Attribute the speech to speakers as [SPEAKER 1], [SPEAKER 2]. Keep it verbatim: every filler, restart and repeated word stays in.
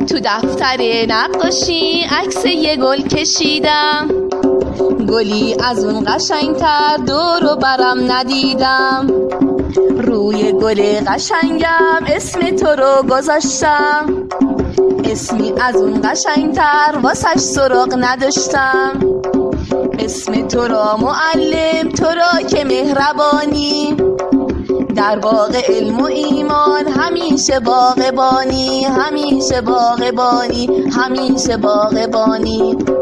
[SPEAKER 1] تو دفتر نقاشی عکس یه گل کشیدم، گلی از اون قشنگتر دور و برم ندیدم. روی گل قشنگم اسم تو رو گذاشتم، اسمی از اون قشنگتر واسش سراغ نداشتم. اسم تو را معلم، تو را که مهربانی، در باغ علم و ایمان همیشه باغبانی، همیشه باغبانی، همیشه باغبانی.